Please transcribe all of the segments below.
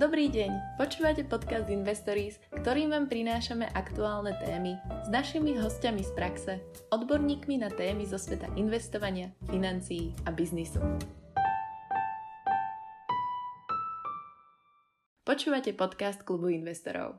Dobrý deň, počúvate podcast Investories, ktorým vám prinášame aktuálne témy s našimi hostiami z praxe, odborníkmi na témy zo sveta investovania, financií a biznisu. Počúvate podcast Klubu investorov.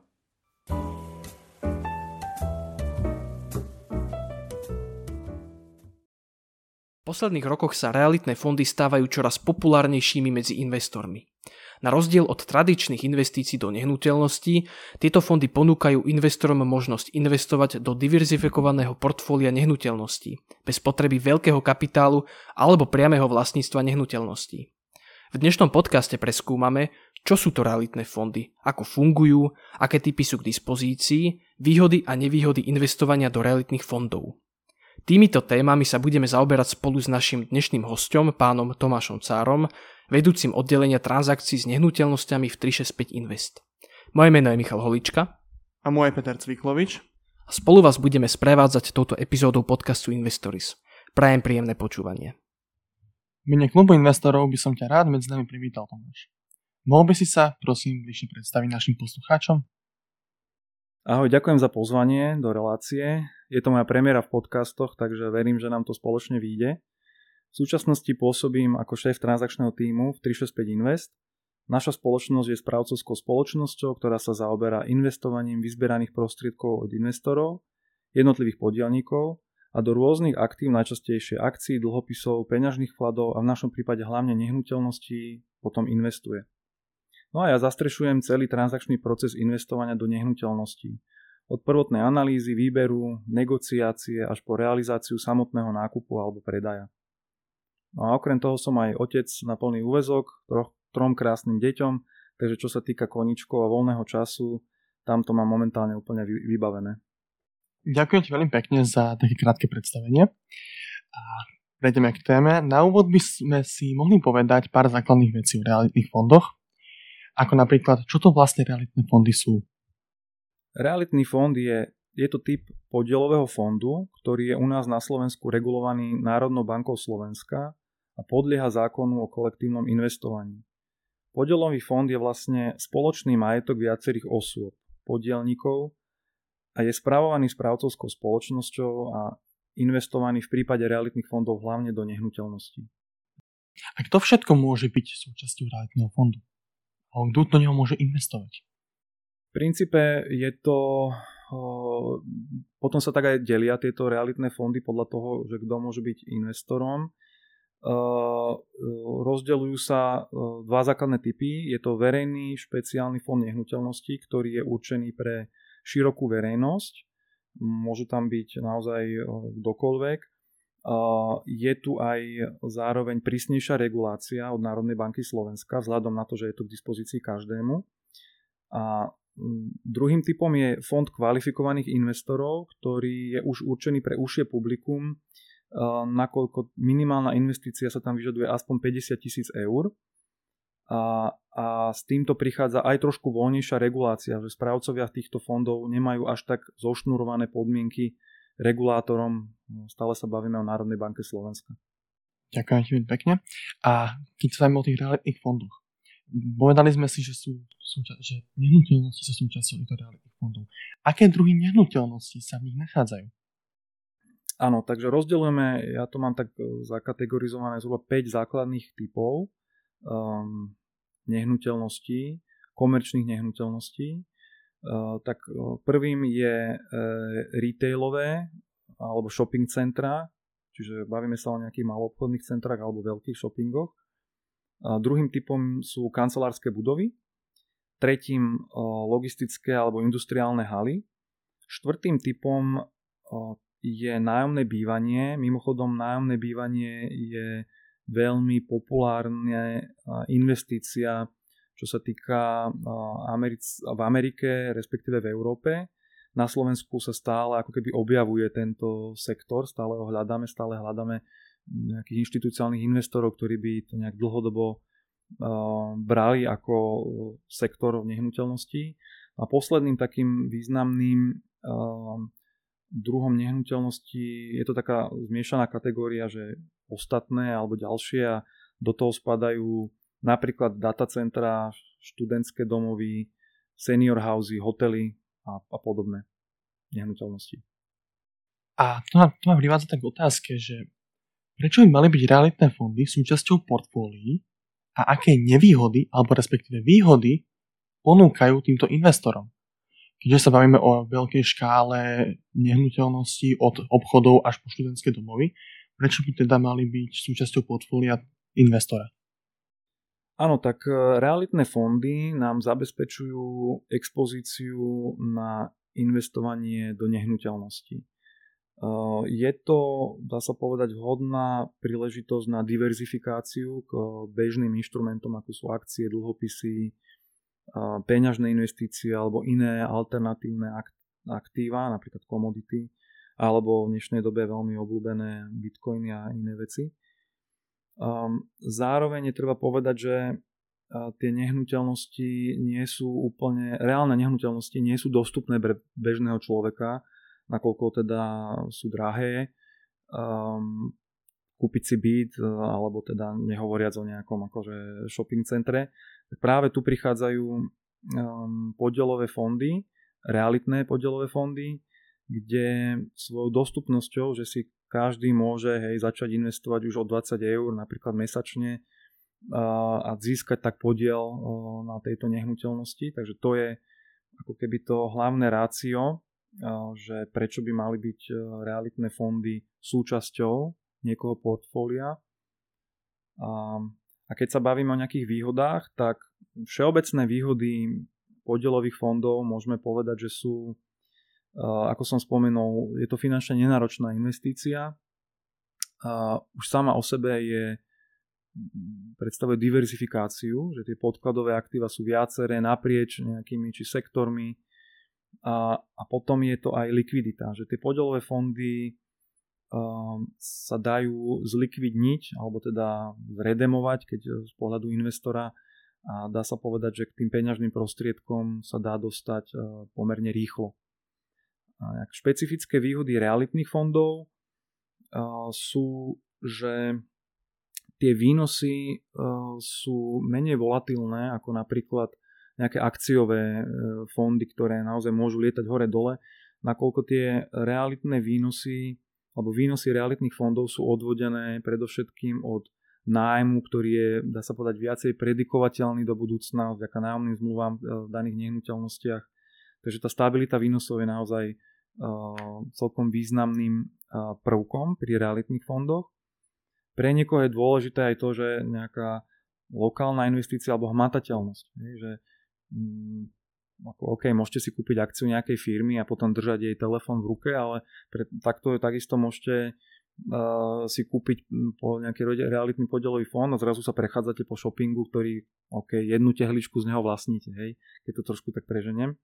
V posledných rokoch sa realitné fondy stávajú čoraz populárnejšími medzi investormi. Na rozdiel od tradičných investícií do nehnuteľností, tieto fondy ponúkajú investorom možnosť investovať do diverzifikovaného portfólia nehnuteľností, bez potreby veľkého kapitálu alebo priameho vlastníctva nehnuteľností. V dnešnom podcaste preskúmame, čo sú to realitné fondy, ako fungujú, aké typy sú k dispozícii, výhody a nevýhody investovania do realitných fondov. Týmito témami sa budeme zaoberať spolu s našim dnešným hosťom, pánom Tomášom Cárom, vedúcim oddelenia transakcií s nehnuteľnosťami v 365 Invest. Moje meno je Michal Holička. A moje Peter Cviklovič. A spolu vás budeme sprevádzať touto epizódou podcastu Investories. Prajem príjemné počúvanie. V mene Klubu investorov by som ťa rád medzi nami privítal, Tomáš. Mohol by si sa, prosím, bližšie predstaviť našim poslucháčom? Ahoj, ďakujem za pozvanie do relácie. Je to moja premiéra v podcastoch, takže verím, že nám to spoločne vyjde. V súčasnosti pôsobím ako šéf transakčného tímu v 365 Invest. Naša spoločnosť je správcovskou spoločnosťou, ktorá sa zaoberá investovaním vyzbieraných prostriedkov od investorov, jednotlivých podielníkov a do rôznych aktív, najčastejšie akcií, dlhopisov, peňažných vkladov a v našom prípade hlavne nehnuteľností potom investuje. No a ja zastrešujem celý transakčný proces investovania do nehnuteľností. Od prvotnej analýzy, výberu, negociácie až po realizáciu samotného nákupu alebo predaja. No a okrem toho som aj otec na plný úväzok, trom krásnym deťom, takže čo sa týka koníčkov a voľného času, tam to mám momentálne úplne vybavené. Ďakujem ti veľmi pekne za také krátke predstavenie. A prejdeme k téme. Na úvod by sme si mohli povedať pár základných vecí o realitných fondoch, ako napríklad, čo to vlastne realitné fondy sú. Realitný fond je to typ podielového fondu, ktorý je u nás na Slovensku regulovaný Národnou bankou Slovenska a podlieha zákonu o kolektívnom investovaní. Podielový fond je vlastne spoločný majetok viacerých osôb, podielnikov a je spravovaný správcovskou spoločnosťou a investovaný v prípade realitných fondov hlavne do nehnuteľností. A kto všetko môže byť súčasťou realitného fondu? A kto do neho môže investovať? V princípe je to... Potom sa tak aj delia tieto realitné fondy podľa toho, že kto môže byť investorom. Rozdeľujú sa dva základné typy. Je to verejný špeciálny fond nehnuteľností, ktorý je určený pre širokú verejnosť. Môže tam byť naozaj kdokoľvek. Je tu aj zároveň prísnejšia regulácia od Národnej banky Slovenska vzhľadom na to, že je to k dispozícii každému. A druhým typom je fond kvalifikovaných investorov, ktorý je už určený pre užšie publikum, nakoľko minimálna investícia sa tam vyžaduje aspoň 50 000 eur. A s týmto prichádza aj trošku voľnejšia regulácia, že správcovia týchto fondov nemajú až tak zošnurované podmienky regulátorom. Stále sa bavíme o Národnej banke Slovenska. Ďakujem ti veľmi pekne. A keď sa bavíme o tých realitných fondoch, povedali sme si, že nehnuteľnosti sú súčasťou týchto realitných fondov. Aké druhy nehnuteľností sa v nich nachádzajú? Áno, takže rozdeľujeme, ja to mám tak zakategorizované zhruba 5 základných typov nehnuteľností, komerčných nehnuteľností. Tak prvým je retailové alebo shopping centra, čiže bavíme sa o nejakých maloobchodných centrách alebo veľkých shoppingoch. Druhým typom sú kancelárske budovy, tretím logistické alebo industriálne haly, štvrtým typom je nájomné bývanie. Mimochodom, nájomné bývanie je veľmi populárna investícia, čo sa týka v Amerike, respektíve v Európe. Na Slovensku sa stále ako keby objavuje tento sektor, stále hľadáme nejakých inštitúciálnych investorov, ktorí by to nejak dlhodobo brali ako sektor nehnuteľností. A posledným takým významným druhom nehnuteľností je to taká zmiešaná kategória, že ostatné alebo ďalšie a do toho spadajú napríklad datacentra, študentské domovy, senior housey, hotely a podobné nehnuteľnosti. A to ma privádza tak k otázke, že prečo by mali byť realitné fondy súčasťou portfólií a aké nevýhody, alebo respektíve výhody ponúkajú týmto investorom? Keďže sa bavíme o veľkej škále nehnuteľností od obchodov až po študentské domovy, prečo by teda mali byť súčasťou portfólia investora? Áno, tak realitné fondy nám zabezpečujú expozíciu na investovanie do nehnuteľností. Je to, dá sa povedať, vhodná príležitosť na diverzifikáciu k bežným inštrumentom, ako sú akcie, dlhopisy, peňažné investície alebo iné alternatívne aktíva, napríklad komodity, alebo v dnešnej dobe veľmi obľúbené bitcoiny a iné veci. Zároveň je treba povedať, že tie nehnuteľnosti nie sú úplne, reálne nehnuteľnosti nie sú dostupné pre bežného človeka, nakoľko teda sú drahé. Kúpiť si byt, alebo teda nehovoriac o nejakom akože shopping centre. Práve tu prichádzajú podielové fondy, realitné podielové fondy, kde svojou dostupnosťou, že si každý môže začať investovať už o 20 eur napríklad mesačne a získať tak podiel na tejto nehnuteľnosti. Takže to je ako keby to hlavné rácio, že prečo by mali byť realitné fondy súčasťou niekoho portfólia. A keď sa bavíme o nejakých výhodách, tak všeobecné výhody podielových fondov môžeme povedať, že sú, ako som spomenul, je to finančne nenáročná investícia. Už sama o sebe predstavuje diverzifikáciu, že tie podkladové aktíva sú viaceré naprieč nejakými či sektormi a potom je to aj likvidita, že tie podielové fondy sa dajú zlikvidniť alebo teda zredemovať, keď z pohľadu investora, a dá sa povedať, že k tým peňažným prostriedkom sa dá dostať pomerne rýchlo. A špecifické výhody realitných fondov sú, že tie výnosy sú menej volatilné ako napríklad nejaké akciové fondy, ktoré naozaj môžu lietať hore-dole, nakoľko tie realitné výnosy alebo výnosy realitných fondov sú odvodené predovšetkým od nájmu, ktorý je, dá sa povedať, viacej predikovateľný do budúcna vďaka nájomným zmluvám v daných nehnuteľnostiach. Takže tá stabilita výnosov je naozaj celkom významným prvkom pri realitných fondoch. Pre niekoho je dôležité aj to, že nejaká lokálna investícia alebo hmatateľnosť. Že OK, môžete si kúpiť akciu nejakej firmy a potom držať jej telefón v ruke, ale takto takisto môžete si kúpiť po nejaký realitný podielový fond a zrazu sa prechádzate po shoppingu, ktorý jednu tehličku z neho vlastníte, hej, keď to trošku tak preženiem.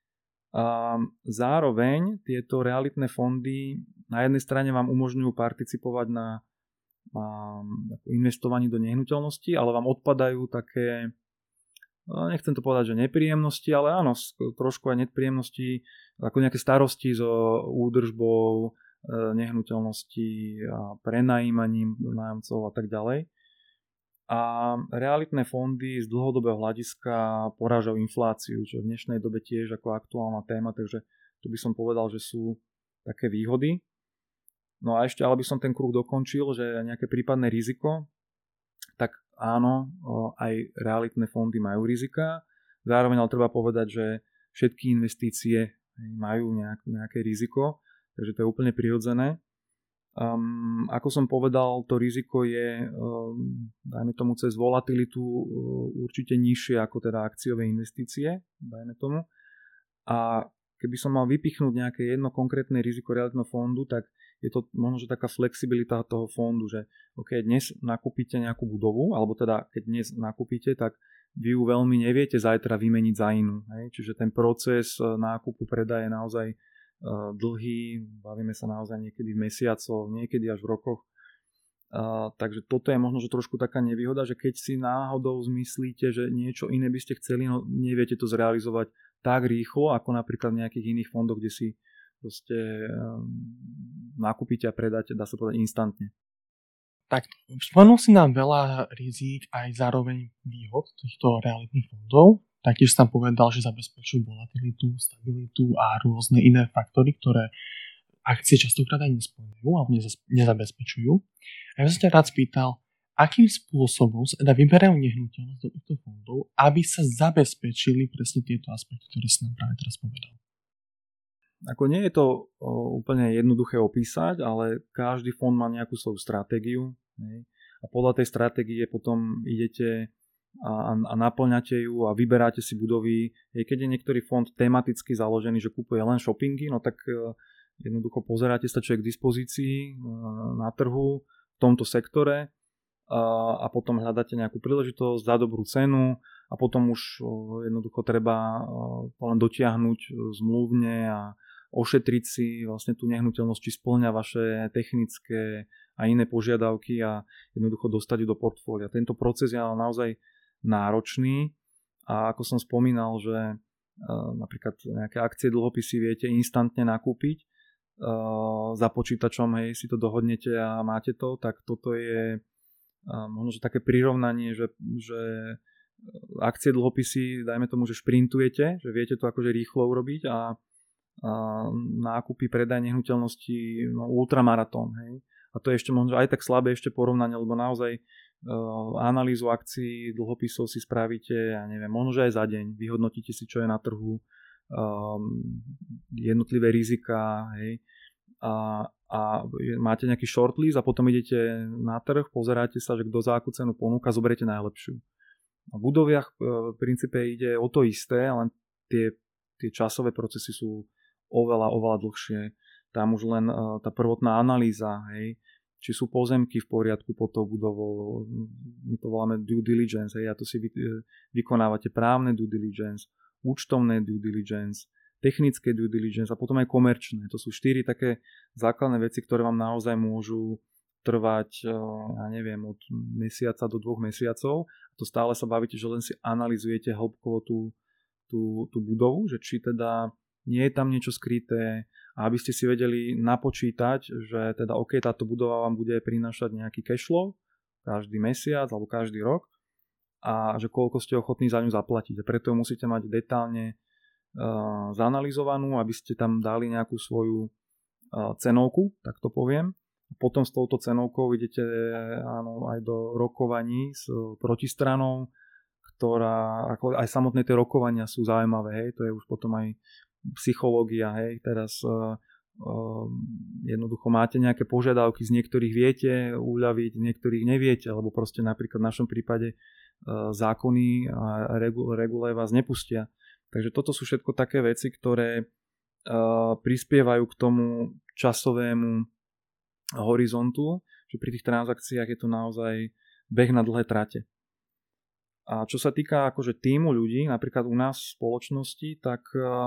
Zároveň tieto realitné fondy na jednej strane vám umožňujú participovať na investovaní do nehnuteľnosti, ale vám odpadajú také, nechcem to povedať, že nepríjemnosti, ale áno, trošku aj nepríjemnosti, ako nejaké starosti so údržbou nehnuteľnosti a prenajímaním nájomcov a tak ďalej. A realitné fondy z dlhodobého hľadiska porážajú infláciu, čo v dnešnej dobe tiež ako aktuálna téma, takže tu by som povedal, že sú také výhody. No a ešte, ale by som ten kruh dokončil, že nejaké prípadné riziko, tak áno, aj realitné fondy majú rizika. Zároveň ale treba povedať, že všetky investície majú nejaké riziko, takže to je úplne prirodzené. Ako som povedal, to riziko je, dajme tomu, cez volatilitu určite nižšie ako teda akciové investície, dajme tomu. A keby som mal vypichnúť nejaké jedno konkrétne riziko realitného fondu, tak je to možno, že taká flexibilita toho fondu, že dnes nakúpite nejakú budovu, alebo teda keď dnes nakúpite, tak vy ju veľmi neviete zajtra vymeniť za inú. Hej? Čiže ten proces nákupu, predaje je naozaj dlhý, bavíme sa naozaj niekedy v mesiacoch, niekedy až v rokoch. Takže toto je možno, že trošku taká nevýhoda, že keď si náhodou zmyslíte, že niečo iné by ste chceli, no neviete to zrealizovať tak rýchlo, ako napríklad v nejakých iných fondoch, kde si proste nakúpite a predáte, dá sa povedať, instantne. Tak, spomenul si nám veľa rizík aj zároveň výhod týchto realitných fondov. Taktiež som povedal, že zabezpečujú volatilitu, stabilitu a rôzne iné faktory, ktoré akcie častokrát aj nespĺňajú alebo nezabezpečujú. A ja som sa rád spýtal, akým spôsobom sa vyberajú nehnuteľnosť do týchto fondov, aby sa zabezpečili presne tieto aspekty, ktoré si nám práve teraz povedal. Ako nie je to úplne jednoduché opísať, ale každý fond má nejakú svoju stratégiu. Hej? A podľa tej stratégie potom idete a naplňate ju a vyberáte si budovy. Keď je niektorý fond tematicky založený, že kúpuje len shoppingy, no tak jednoducho pozeráte sa, čo je k dispozícii na trhu v tomto sektore a potom hľadáte nejakú príležitosť za dobrú cenu a potom už jednoducho treba len dotiahnuť zmluvne a ošetriť si vlastne tú nehnuteľnosť, či spĺňa vaše technické a iné požiadavky a jednoducho dostať ju do portfólia. Tento proces je naozaj náročný a ako som spomínal, že napríklad nejaké akcie, dlhopisy viete instantne nakúpiť za počítačom, hej, si to dohodnete a máte to, tak toto je možno, že také prirovnanie, že akcie, dlhopisy, dajme tomu, že šprintujete, že viete to akože rýchlo urobiť a nákupy, predaj nehnuteľnosti, ultramaratón, hej. A to je ešte možno aj tak slabé ešte porovnanie, lebo naozaj analýzu akcií, dlhopisov si spravíte, ja neviem, možno, že aj za deň, vyhodnotíte si, čo je na trhu, jednotlivé rizika, hej, a máte nejaký shortlist a potom idete na trh, pozeráte sa, že kto za akú cenu ponúka, zoberiete najlepšiu. V budoviach v princípe ide o to isté, len tie časové procesy sú oveľa dlhšie. Tam už len tá prvotná analýza, hej, či sú pozemky v poriadku pod tou budovou, my to voláme due diligence, hej, a to si vykonávate právne due diligence, účtovné due diligence, technické due diligence a potom aj komerčné. To sú 4 také základné veci, ktoré vám naozaj môžu trvať, ja neviem, od mesiaca do 2 mesiacov. A to stále sa bavíte, že len si analyzujete hĺbkovo tú budovu, že či teda nie je tam niečo skryté a aby ste si vedeli napočítať, že teda OK, táto budova vám bude prinášať nejaký cashflow každý mesiac alebo každý rok a že koľko ste ochotní za ňu zaplatiť. A preto musíte mať detálne zanalizovanú, aby ste tam dali nejakú svoju cenovku, tak to poviem. Potom s touto cenovkou idete aj do rokovaní s protistranou, ktorá, ako aj samotné tie rokovania sú zaujímavé, hej, to je už potom aj psychológia, hej, teraz jednoducho máte nejaké požiadavky, z niektorých viete uľaviť, z niektorých neviete, alebo proste napríklad v našom prípade zákony a regule vás nepustia. Takže toto sú všetko také veci, ktoré prispievajú k tomu časovému horizontu, že pri tých transakciách je to naozaj beh na dlhé trate. A čo sa týka akože tímu ľudí, napríklad u nás v spoločnosti, tak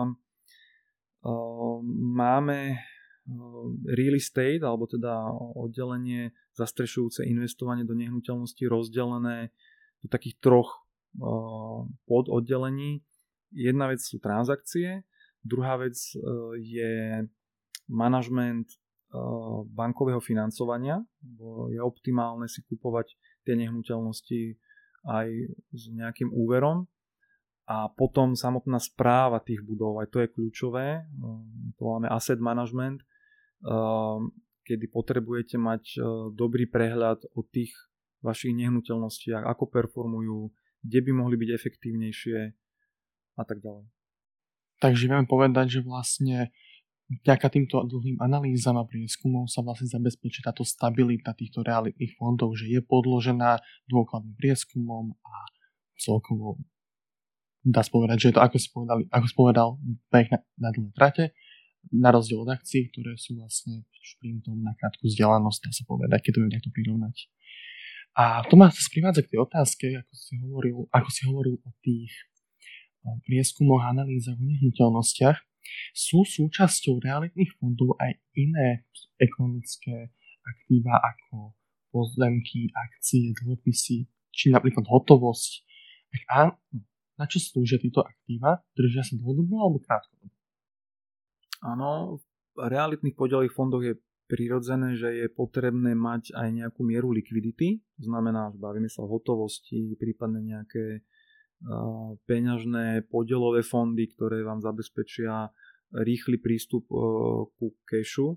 máme real estate, alebo teda oddelenie zastrešujúce investovanie do nehnuteľností rozdelené do takých 3 pododdelení. Jedna vec sú transakcie, druhá vec je manažment bankového financovania, bo je optimálne si kupovať tie nehnuteľnosti aj s nejakým úverom a potom samotná správa tých budov, aj to je kľúčové, to máme asset management, kedy potrebujete mať dobrý prehľad o tých vašich nehnuteľnostiach, ako performujú, kde by mohli byť efektívnejšie a tak ďalej. Takže vieme povedať, že vlastne vďaka týmto dlhým analýzam a prieskumom sa vlastne zabezpečí táto stabilita týchto realitných fondov, že je podložená dôkladným prieskumom a celkovo dá sa povedať, že je to, ako si povedal, beh na dlhé trate, na rozdiel od akcií, ktoré sú vlastne šprintom na krátku vzdialenosť, dá sa povedať, keď to budem takto prirovnať. A to ma sprivádza k tej otázke, ako si hovoril o tých prieskumoch a analýzach o nehnuteľnostiach. Sú súčasťou realitných fondov aj iné ekonomické aktíva ako pozemky, akcie, dlhopisy, či napríklad hotovosť. Tak áno, na čo slúžia tieto aktíva? Držia sa dlhodobo alebo krátkodobo? Áno, v realitných podielových fondoch je prirodzené, že je potrebné mať aj nejakú mieru likvidity, to znamená, že bavíme sa o hotovosti, prípadne nejaké peňažné podielové fondy, ktoré vám zabezpečia rýchly prístup ku cashu,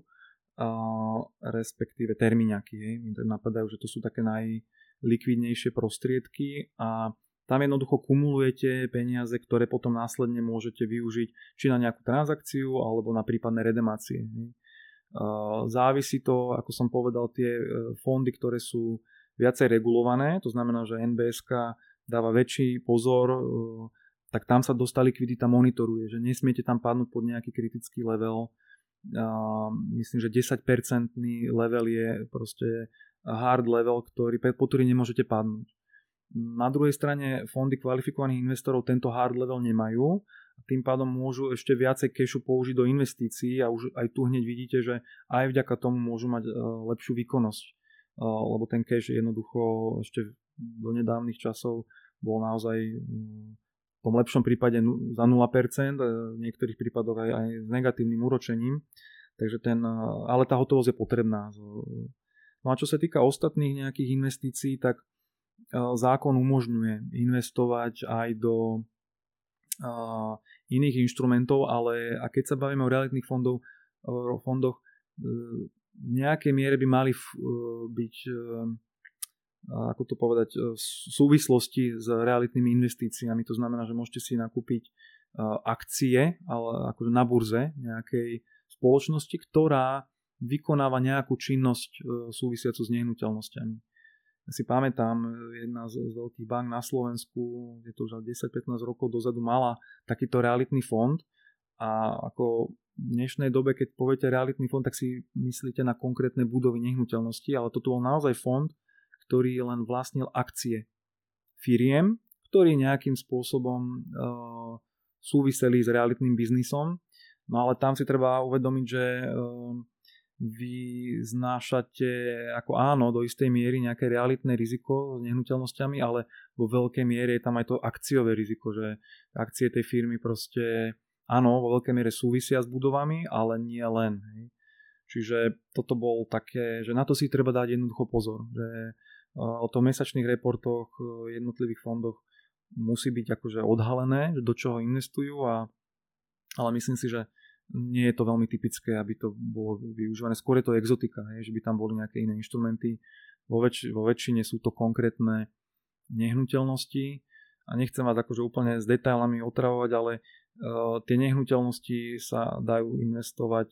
respektíve termíňaky. Mi tak napadajú, že to sú také najlikvidnejšie prostriedky a tam jednoducho kumulujete peniaze, ktoré potom následne môžete využiť či na nejakú transakciu alebo na prípadné redemácie. Závisí to, ako som povedal, tie fondy, ktoré sú viacej regulované, to znamená, že NBSK dáva väčší pozor, tak tam sa dosť tá likvidita monitoruje, že nesmiete tam padnúť pod nejaký kritický level. Myslím, že 10% level je proste hard level, pod ktorý nemôžete padnúť. Na druhej strane fondy kvalifikovaných investorov tento hard level nemajú a tým pádom môžu ešte viacej cashu použiť do investícií a už aj tu hneď vidíte, že aj vďaka tomu môžu mať lepšiu výkonnosť, lebo ten cash jednoducho ešte do nedávnych časov bol naozaj v tom lepšom prípade za 0%, v niektorých prípadoch aj s negatívnym úročením, takže ale tá hotovosť je potrebná. No a čo sa týka ostatných nejakých investícií, tak zákon umožňuje investovať aj do iných inštrumentov, ale a keď sa bavíme o realitných fondoch, v nejakej miere by mali byť, ako to povedať, v súvislosti s realitnými investíciami. To znamená, že môžete si nakúpiť akcie ale akože na burze nejakej spoločnosti, ktorá vykonáva nejakú činnosť súvisiacu s nehnuteľnosťami. Ja si pamätám, jedna z veľkých bank na Slovensku, je to už 10-15 rokov dozadu, mala takýto realitný fond a ako v dnešnej dobe, keď poviete realitný fond, tak si myslíte na konkrétne budovy nehnuteľnosti, ale toto bol naozaj fond, ktorý len vlastnil akcie firiem, ktorí nejakým spôsobom súviseli s realitným biznisom. No ale tam si treba uvedomiť, že vy znášate ako áno do istej miery nejaké realitné riziko s nehnuteľnosťami, ale vo veľkej miere je tam aj to akciové riziko, že akcie tej firmy proste áno, vo veľkej miere súvisia s budovami, ale nie len. Hej. Čiže toto bol také, že na to si treba dať jednoducho pozor, že o tom mesačných reportoch jednotlivých fondoch musí byť akože odhalené, že do čoho investujú, ale myslím si, že nie je to veľmi typické, aby to bolo využívané. Skôr je to exotika, že by tam boli nejaké iné inštrumenty. Vo väčšine sú to konkrétne nehnuteľnosti a nechcem vás akože úplne s detailami otravovať, ale tie nehnuteľnosti sa dajú investovať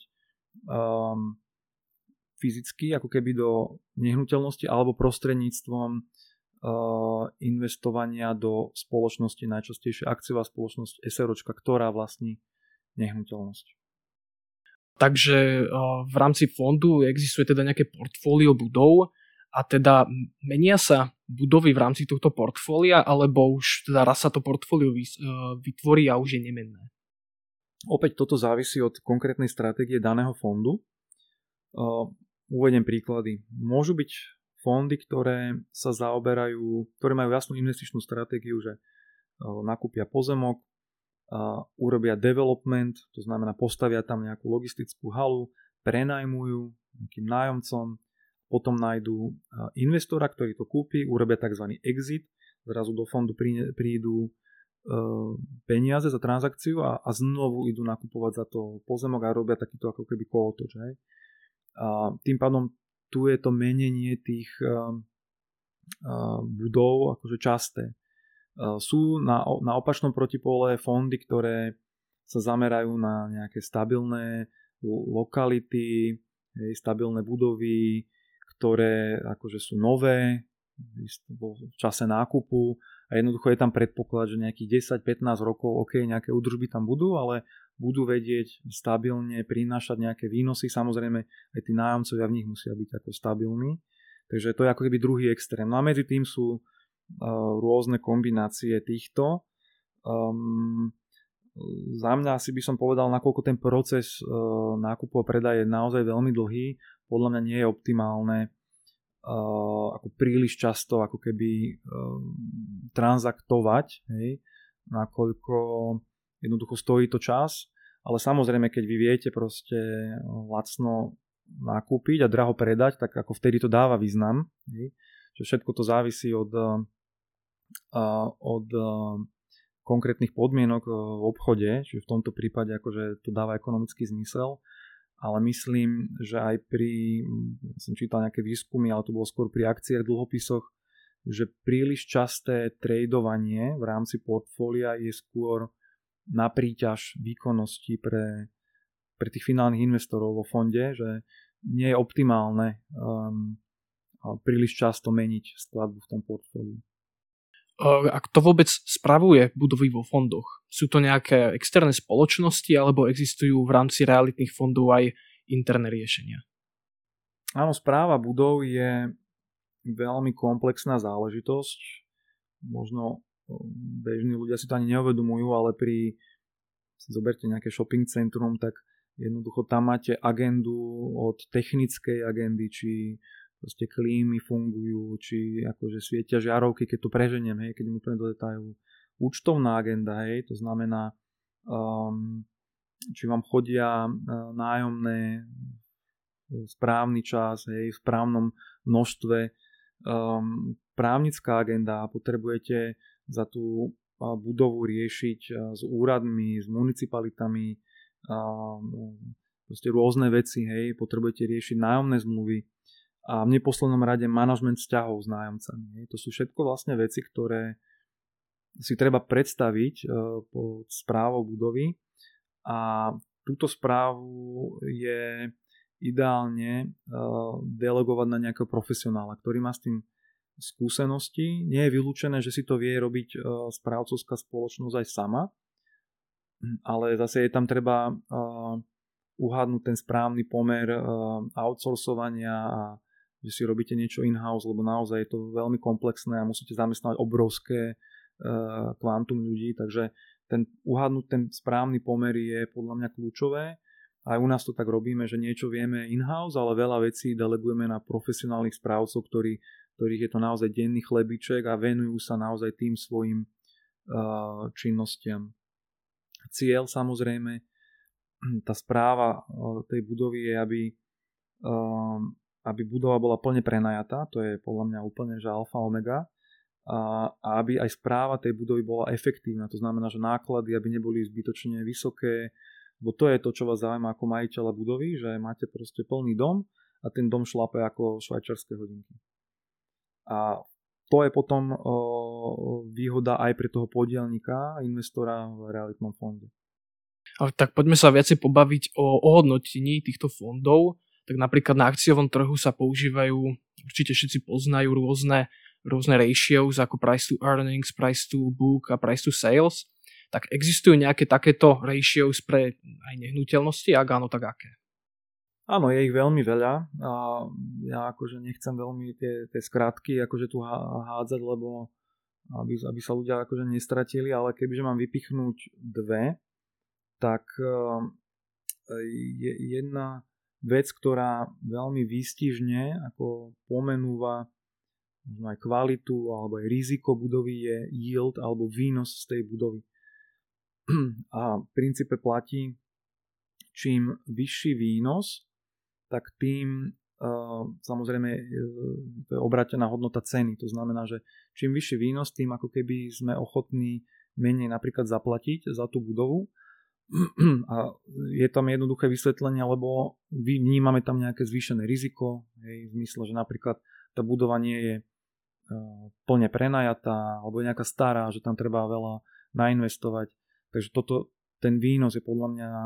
fyzicky, ako keby do nehnuteľnosti alebo prostredníctvom investovania do spoločnosti, najčastejšie akciová spoločnosť SROčka, ktorá vlastní nehnuteľnosť. Takže v rámci fondu existuje teda nejaké portfólio budov a teda menia sa budovy v rámci tohto portfólia, alebo už teda raz sa to portfólio vytvorí a už je nemenné? Opäť toto závisí od konkrétnej stratégie daného fondu. Uvediem príklady. Môžu byť fondy, ktoré sa zaoberajú, ktoré majú jasnú investičnú stratégiu, že nakúpia pozemok, urobia development, to znamená postavia tam nejakú logistickú halu, prenajmujú nejakým nájomcom, potom nájdú investora, ktorý to kúpi, urobia tzv. Exit, zrazu do fondu prídu peniaze za transakciu a znovu idú nakupovať za to pozemok a robia takýto ako keby kolotoč. Tým pádom tu je to menenie tých budov akože časté. Sú na opačnom protipole fondy, ktoré sa zamerajú na nejaké stabilné lokality, stabilné budovy, ktoré akože sú nové v čase nákupu a jednoducho je tam predpoklad, že nejakých 10-15 rokov nejaké údržby tam budú, ale budú vedieť stabilne prinášať nejaké výnosy. Samozrejme aj tí nájomcovia v nich musia byť ako stabilní. Takže to je ako keby druhý extrém. No a medzi tým sú rôzne kombinácie týchto. Za mňa asi by som povedal, nakoľko ten proces nákupu a predaja je naozaj veľmi dlhý, podľa mňa nie je optimálne ako príliš často ako keby transaktovať, nakoľko jednoducho stojí to čas, ale samozrejme keď vy viete proste lacno nakúpiť a draho predať, tak ako vtedy to dáva význam. Že všetko to závisí od konkrétnych podmienok v obchode, čiže v tomto prípade akože to dáva ekonomický zmysel, ale myslím, že aj ja som čítal nejaké výskumy, ale to bolo skôr pri akciách, dlhopisoch, že príliš časté tradovanie v rámci portfólia je skôr na príťaž výkonnosti pre tých finálnych investorov vo fonde, že nie je optimálne príliš často meniť skladbu v tom portfóliu. A kto vôbec spravuje budovy vo fondoch? Sú to nejaké externé spoločnosti alebo existujú v rámci realitných fondov aj interné riešenia? Áno, správa budov je veľmi komplexná záležitosť. Možno bežní ľudia si to ani neuvedomujú, ale zoberte nejaké shopping centrum, tak jednoducho tam máte agendu od technickej agendy, či proste klímy fungujú, či akože svietia žiarovky, keď to preženiem, hej, keď úplne do detailu. Účtovná agenda, hej, to znamená, či vám chodia nájomné v správny čas, hej, v správnom množstve. Právnická agenda, potrebujete za tú budovu riešiť s úradmi, s municipalitami, proste rôzne veci, hej, potrebujete riešiť nájomné zmluvy a v neposlednom rade manažment vzťahov s nájomcami. Hej. To sú všetko vlastne veci, ktoré si treba predstaviť pod správou budovy a túto správu je ideálne delegovať na nejakého profesionála, ktorý má s tým skúsenosti. Nie je vylúčené, že si to vie robiť správcovská spoločnosť aj sama, ale zase je tam treba uhádnuť ten správny pomer outsourcovania a že si robíte niečo in-house, lebo naozaj je to veľmi komplexné a musíte zamestnávať obrovské kvantum ľudí, takže uhádnuť ten správny pomer je podľa mňa kľúčové. Aj u nás to tak robíme, že niečo vieme in-house, ale veľa vecí delegujeme na profesionálnych správcov, ktorých je to naozaj denný chlebiček a venujú sa naozaj tým svojim činnostiam. Cieľ samozrejme, tá správa tej budovy je, aby budova bola plne prenajatá, to je podľa mňa úplne že alfa omega, a aby aj správa tej budovy bola efektívna, to znamená, že náklady, aby neboli zbytočne vysoké, bo to je to, čo vás zaujíma ako majiteľa budovy, že máte proste plný dom a ten dom šlape ako švajčiarske hodinky. A to je potom výhoda aj pre toho podielnika, investora v realitnom fonde. Tak poďme sa viacej pobaviť o ohodnotení týchto fondov. Tak napríklad na akciovom trhu sa používajú, určite všetci poznajú rôzne ratios ako price to earnings, price to book a price to sales. Tak existujú nejaké takéto ratios pre aj nehnuteľnosti? Ak áno, tak aké? Áno, je ich veľmi veľa a ja akože nechcem veľmi tie skratky akože tu hádzať, lebo aby sa ľudia akože nestratili, ale kebyže mám vypichnúť dve, tak jedna vec, ktorá veľmi výstižne ako pomenúva možno aj kvalitu alebo aj riziko budovy, je yield alebo výnos z tej budovy. A v princípe platí, čím vyšší výnos, tak tým samozrejme to je obrátená hodnota ceny. To znamená, že čím vyšší výnos, tým ako keby sme ochotní menej napríklad zaplatiť za tú budovu. A je tam jednoduché vysvetlenie, lebo vnímame tam nejaké zvýšené riziko, hej, v zmysle, že napríklad tá budova nie je plne prenajatá alebo nejaká stará, že tam treba veľa nainvestovať. Takže ten výnos je podľa mňa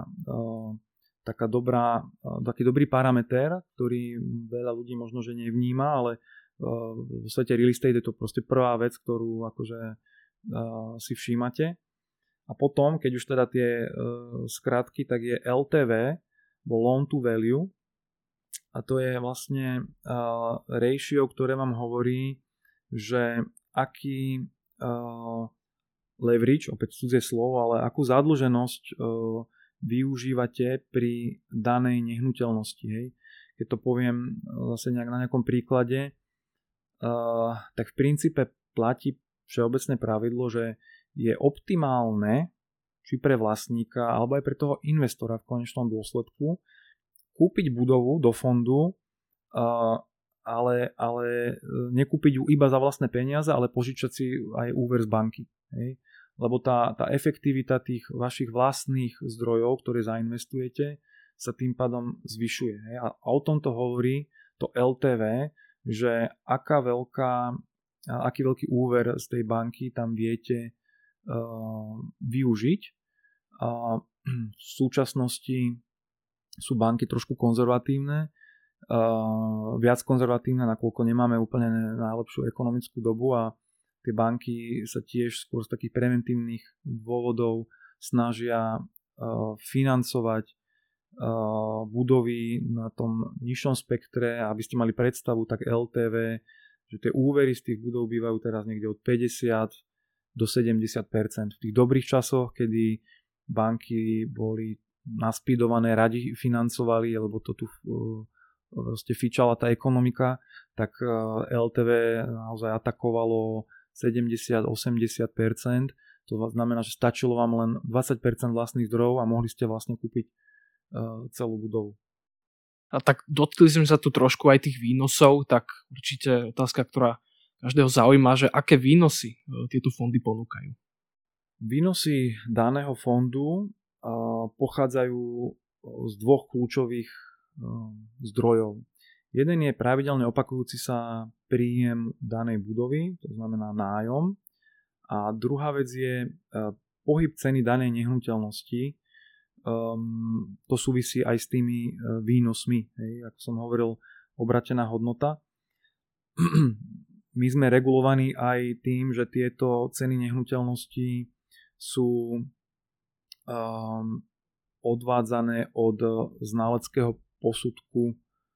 taký dobrý parameter, ktorý veľa ľudí možno že nevníma, ale v svete real estate je to proste prvá vec, ktorú akože si všímate. A potom, keď už teda tie skratky, tak je LTV, loan to value, a to je vlastne ratio, ktoré vám hovorí, že aký leverage, opäť cudzie slovo, ale akú zadlženosť využívate pri danej nehnuteľnosti. Hej. Keď to poviem zase na nejakom príklade, tak v princípe platí všeobecné pravidlo, že je optimálne, či pre vlastníka, alebo aj pre toho investora v konečnom dôsledku, kúpiť budovu do fondu, ale nekúpiť ju iba za vlastné peniaze, ale požičať si aj úver z banky. Hej? Lebo tá efektivita tých vašich vlastných zdrojov, ktoré zainvestujete, sa tým pádom zvyšuje. Hej? A o tomto hovorí to LTV, že aký veľký úver z tej banky tam viete využiť. V súčasnosti sú banky trošku konzervatívne, viac konzervatívne, nakoľko nemáme úplne najlepšiu ekonomickú dobu a tie banky sa tiež skôr z takých preventívnych dôvodov snažia financovať budovy na tom nižšom spektre. Aby ste mali predstavu, tak LTV, že tie úvery z tých budov bývajú teraz niekde od 50 do 70%. V tých dobrých časoch, kedy banky boli naspídované, radi financovali, lebo to tu proste fičala tá ekonomika, tak LTV naozaj atakovalo 70-80%. To znamená, že stačilo vám len 20% vlastných zdrojov a mohli ste vlastne kúpiť celú budovu. A tak dotkli sme sa tu trošku aj tých výnosov, tak určite otázka, ktorá každého zaujíma, že aké výnosy tieto fondy ponúkajú. Výnosy daného fondu pochádzajú z dvoch kľúčových zdrojov. Jeden je pravidelne opakujúci sa príjem danej budovy, to znamená nájom. A druhá vec je pohyb ceny danej nehnuteľnosti. To súvisí aj s tými výnosmi. Hej. Ako som hovoril, obratená hodnota. My sme regulovaní aj tým, že tieto ceny nehnuteľností sú odvádzané od znaleckého posudku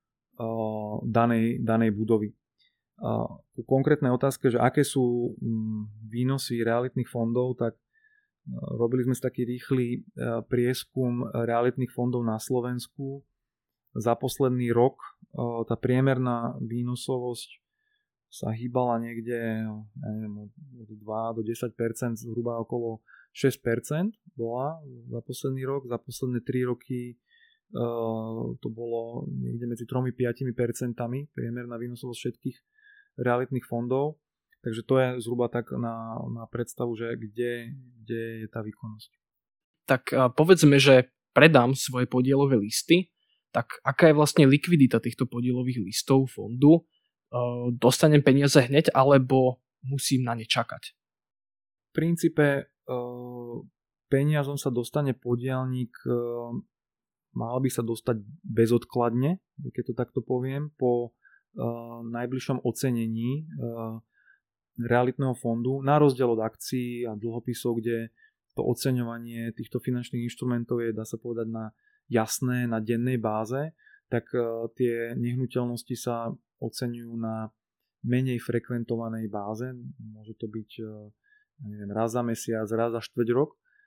danej budovy. Ku konkrétnej otázke, že aké sú výnosy realitných fondov, tak robili sme si taký rýchly prieskum realitných fondov na Slovensku. Za posledný rok tá priemerná výnosovosť sa hýbala niekde, ja neviem, od 2 do 10%, zhruba okolo 6% bola za posledný rok. Za posledné 3 roky to bolo niekde medzi 3-5% priemerná výnosovosť všetkých realitných fondov. Takže to je zhruba tak na predstavu, že kde je tá výkonnosť. Tak povedzme, že predám svoje podielové listy, tak aká je vlastne likvidita týchto podielových listov fondu? Dostanem peniaze hneď, alebo musím na ne čakať? V princípe peniazom sa dostane podielnik, mal by sa dostať bezodkladne, keď to takto poviem, po najbližšom ocenení realitného fondu, na rozdiel od akcií a dlhopisov, kde to oceňovanie týchto finančných inštrumentov je, dá sa povedať, na jasné, na dennej báze, tak tie nehnuteľnosti sa oceňujú na menej frekventovanej báze. Môže to byť raz za mesiac, raz za štvrť rok.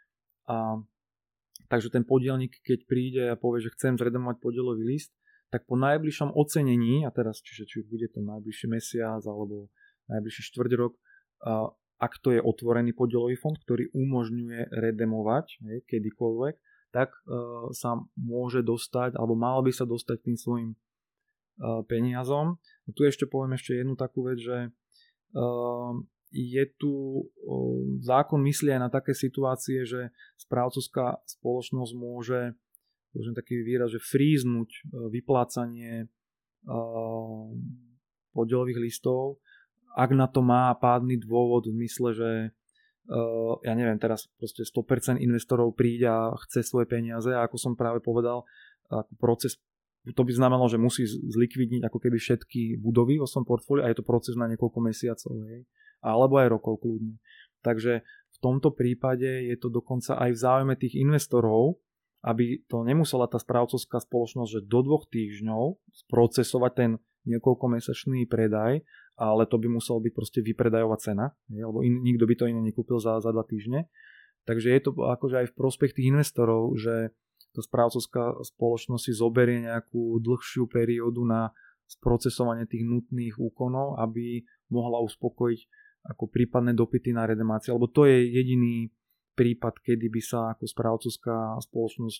Takže ten podielnik, keď príde a povie, že chcem zredemovať podielový list, tak po najbližšom ocenení, a teraz či bude to najbližší mesiac alebo najbližší štvrť rok, ak to je otvorený podielový fond, ktorý umožňuje redemovať kedykoľvek, tak sa môže dostať, alebo mal by sa dostať tým svojim peniazom. A tu ešte poviem jednu takú vec, že je tu zákon myslí aj na také situácie, že správcovská spoločnosť môže taký výraz, že fríznúť vyplácanie podielových listov, ak na to má pádny dôvod v zmysle, že ja neviem, teraz proste 100% investorov príde a chce svoje peniaze a ako som práve povedal, ako proces, to by znamenalo, že musí zlikvidniť ako keby všetky budovy vo svojom portfóliu a je to proces na niekoľko mesiacov, hej? Alebo aj rokov kľudne. Takže v tomto prípade je to dokonca aj v záujme tých investorov, aby to nemusela tá správcovská spoločnosť, že do 2 týždňov sprocesovať ten niekoľkomesačný predaj, ale to by muselo byť proste vypredajová cena, lebo nikto by to iné nekúpil za 2 týždne. Takže je to akože aj v prospech tých investorov, že tá správcovská spoločnosť si zoberie nejakú dlhšiu periódu na sprocesovanie tých nutných úkonov, aby mohla uspokojiť ako prípadné dopyty na redemáciu, lebo to je jediný prípad, kedy by sa ako správcovská spoločnosť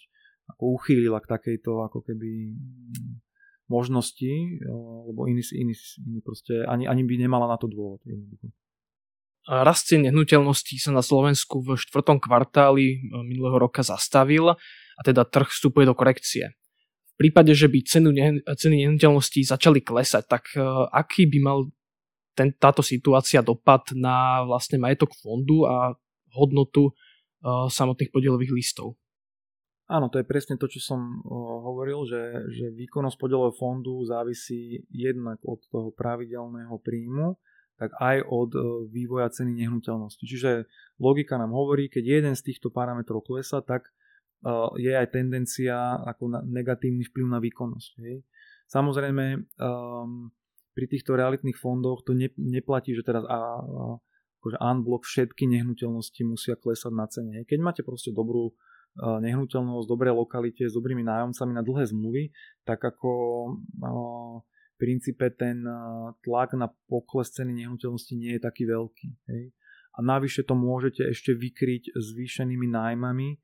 ako uchýlila k takejto ako keby možnosti, lebo iný proste ani by nemala na to dôvod. Jednoducho. Rast cien nehnuteľností sa na Slovensku v 4. kvartáli minulého roka zastavil a teda trh vstupuje do korekcie. V prípade, že by ceny nehnuteľností začali klesať, tak aký by mal táto situácia dopad na vlastne majetok fondu a hodnotu samotných podielových listov? Áno, to je presne to, čo som hovoril, že výkonnosť podielového fondu závisí jednak od toho pravidelného príjmu, tak aj od vývoja ceny nehnuteľnosti. Čiže logika nám hovorí, keď jeden z týchto parametrov klesá, tak je aj tendencia ako negatívny vplyv na výkonnosť. Hej. Samozrejme, pri týchto realitných fondoch to neplatí, že teraz akože unblock všetky nehnuteľnosti musia klesať na cene. Keď máte proste dobrú nehnuteľnosť, dobré lokalite s dobrými nájomcami na dlhé zmluvy, tak ako v princípe ten tlak na pokles ceny nehnuteľnosti nie je taký veľký. Hej. A navyše to môžete ešte vykryť zvýšenými nájmami,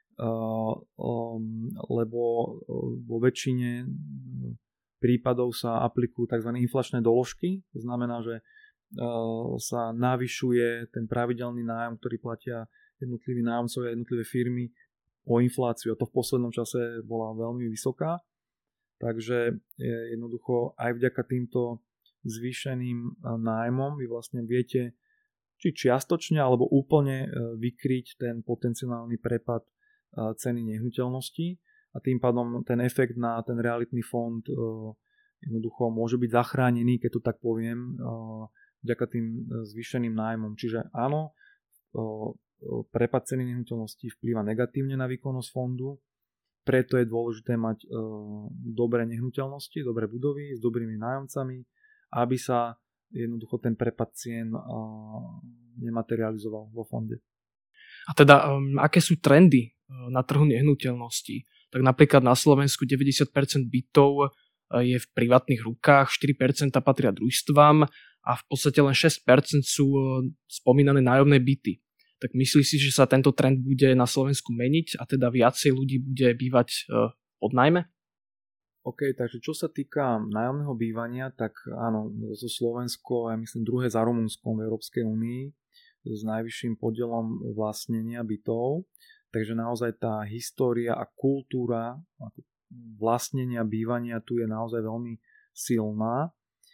lebo vo väčšine prípadov sa aplikujú tzv. Inflačné doložky, to znamená, že sa navyšuje ten pravidelný nájom, ktorý platia jednotliví nájomcovia, jednotlivé firmy o infláciu. A to v poslednom čase bola veľmi vysoká. Takže jednoducho aj vďaka týmto zvýšeným nájmom vy vlastne viete či čiastočne alebo úplne vykryť ten potenciálny prepad ceny nehnuteľnosti a tým pádom ten efekt na ten realitný fond jednoducho môže byť zachránený, keď to tak poviem, vďaka tým zvýšeným nájmom. Čiže áno, prepad ceny nehnuteľnosti vplýva negatívne na výkonnosť fondu, preto je dôležité mať dobré nehnuteľnosti, dobré budovy s dobrými nájomcami, aby sa jednoducho ten prepad cien nematerializoval vo fonde. A teda, aké sú trendy na trhu nehnuteľností? Tak napríklad na Slovensku 90% bytov je v privátnych rukách, 4% patria družstvám a v podstate len 6% sú spomínané nájomné byty. Tak myslíš si, že sa tento trend bude na Slovensku meniť a teda viacej ľudí bude bývať pod nájme? OK, takže čo sa týka nájomného bývania, tak áno, zo Slovensko, ja myslím druhé za Rumunskom v Európskej únii s najvyšším podielom vlastnenia bytov. Takže naozaj tá história a kultúra vlastnenia bývania tu je naozaj veľmi silná.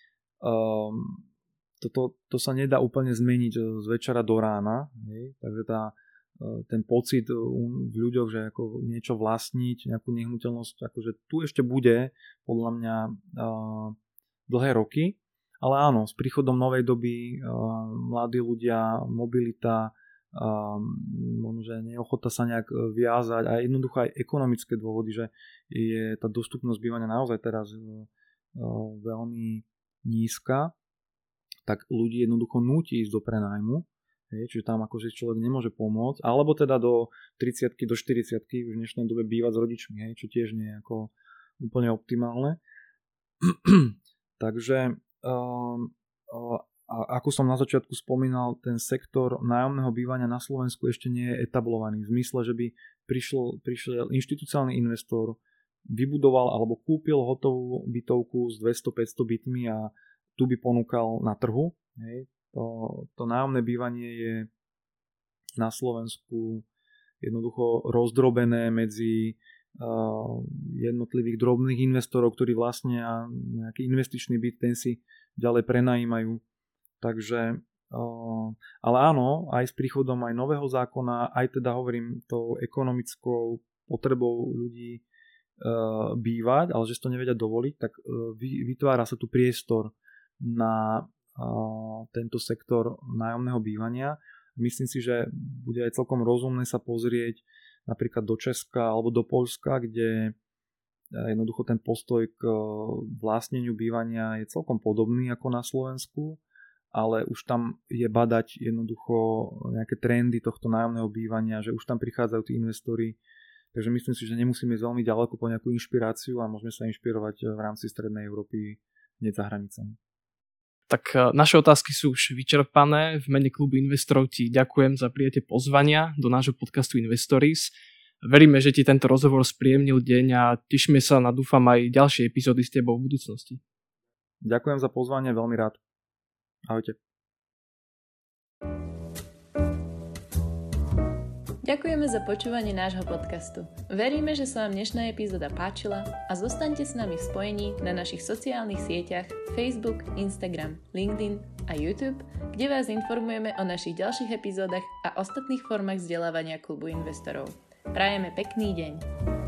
To sa nedá úplne zmeniť z večera do rána. Hej? Takže ten pocit v ľuďoch, že ako niečo vlastniť, nejakú nehnuteľnosť, akože tu ešte bude podľa mňa dlhé roky. Ale áno, s príchodom novej doby mladí ľudia, mobilita, možno, že neochota sa nejak viazať a jednoducho aj ekonomické dôvody, že je tá dostupnosť bývania naozaj teraz veľmi nízka, tak ľudí jednoducho núti ísť do prenájmu, čiže tam akože človek nemôže pomôcť, alebo teda do 30-ky, do 40-ky už v dnešnej dobe bývať s rodičmi, čo tiež nie je ako úplne optimálne. Takže ako som na začiatku spomínal, ten sektor nájomného bývania na Slovensku ešte nie je etablovaný. V zmysle, že by prišiel inštitucionálny investor, vybudoval alebo kúpil hotovú bytovku s 200-500 bytmi a tu by ponúkal na trhu. Hej. To nájomné bývanie je na Slovensku jednoducho rozdrobené medzi jednotlivých drobných investorov, ktorí vlastnia nejaký investičný byt, ten si ďalej prenajímajú. Takže, ale áno, aj s príchodom aj nového zákona, aj teda hovorím tou ekonomickou potrebou ľudí bývať, ale že si to nevedia dovoliť, tak vytvára sa tu priestor na tento sektor nájomného bývania. Myslím si, že bude aj celkom rozumné sa pozrieť napríklad do Česka alebo do Poľska, kde jednoducho ten postoj k vlastneniu bývania je celkom podobný ako na Slovensku, ale už tam je badať jednoducho nejaké trendy tohto nájomného bývania, že už tam prichádzajú tí investori. Takže myslím si, že nemusíme ísť veľmi ďaleko po nejakú inšpiráciu a môžeme sa inšpirovať v rámci Strednej Európy hneď za hranicami. Tak naše otázky sú už vyčerpané. V mene klubu investorov ti ďakujem za prijatie pozvania do nášho podcastu Investories Veríme, že ti tento rozhovor spríjemnil deň a tešíme sa na, dúfam, aj ďalšie epizódy s tebou v budúcnosti. Ďakujem za pozvanie, veľmi rád. Ahojte. Ďakujeme za počúvanie nášho podcastu. Veríme, že sa vám dnešná epizóda páčila a zostaňte s nami v spojení na našich sociálnych sieťach Facebook, Instagram, LinkedIn a YouTube, kde vás informujeme o našich ďalších epizódach a ostatných formách vzdelávania klubu investorov. Prajeme pekný deň.